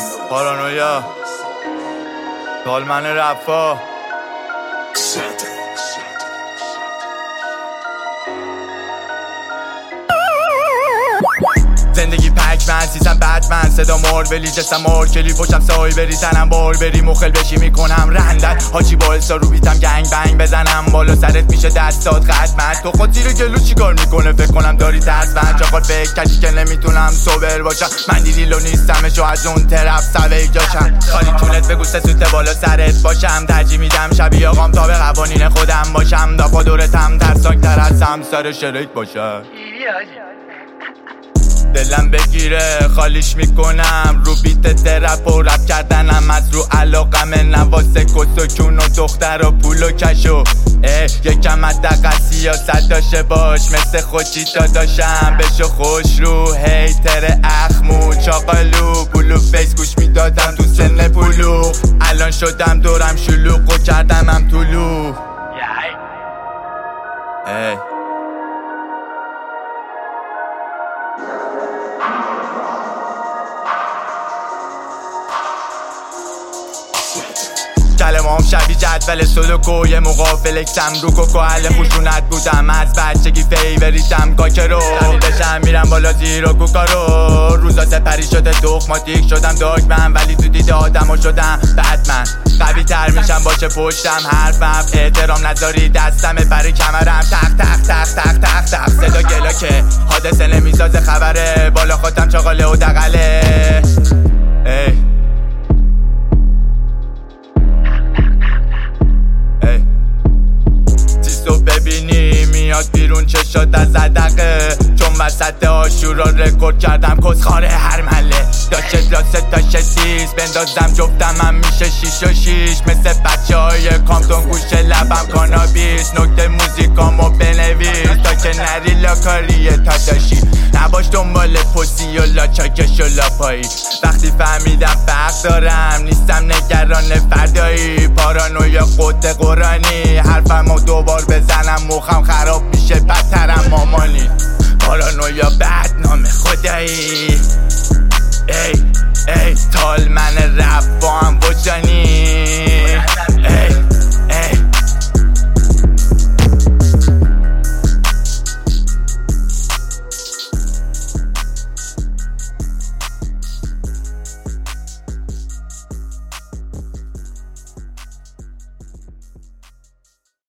پارانویا تالمن رفا زندگی پکمن سیزم بتمن صدا مار ولی جسم مار کلی پشتم سای بری تنم بار بری مخل بشی میکنم رندت حاجی با السا رو بیتم گنگ بنگ بزنم بالا سرت میشه دستات خدمت تو خود زیر گلو چیکار میکنه فکر کنم داری ترسمن چاقال فکر کردی که نمیتونم سوبر باشم من دیدیلو نیستمش و از اون طرف سوی جاشم خالی تونت بگو سوت بالا سرت باشم ترجیح میدم شبیه آقام تا به قوانین خودم باشم دافا دورتم ترسناکتر از سمسر شریک باشه دلم بگیره خالیش میکنم رو بیت ترپ و رپ کردنم از رو علاقم نواسه کسکون و دختر و پول و کشو یکم حداقل سیاست داشته باش مثل خودی داداشم بشو خوش رو هیتر اخمو چاقالو پولو فیس گوش میدادم تو سن پولو الان شدم دورم شلوغ و کردمم طولو کلمام شبیه جدول سودوکو یه مقافلکتم رو کوکو حل خوشونت بودم از بچگی فیوریتم کاکرو دشم میرم بالا زیرو کوکارو روزا سپری شده دخماتیک شدم داگمن ولی تو دید آدمو شدم بتمن قوی تر میشم باشه پشتم حرفم احترام نذاری دستم برای کمرم تق تق تق تق تق تق صدا گلا که حادثه نمیسازه خبره بالا خودم چاقاله و دقله ببینی میاد بیرون چشات از صدقه چون وسط آشورا رکورد کردم کسخاره هر مله داشته داسته تاشه سیز بندازم جفتم هم میشه 6 و 6 مثل بچه های کامتون گوشه لبم کانابیس نکته موزیکامو بنویس تا که نری لاکاریه تا داشی نباش دنبال پسی و لاچاکش و لاپایی وقتی فهمیدم فرق دارم نیستم نگران فردایی پارانویا خود قرآنی حرفمو دوبار بزنم مخم خراب میشه بدترم مامانی پارانویا بدنام خدایی ای تالمن رپ با هم وجانی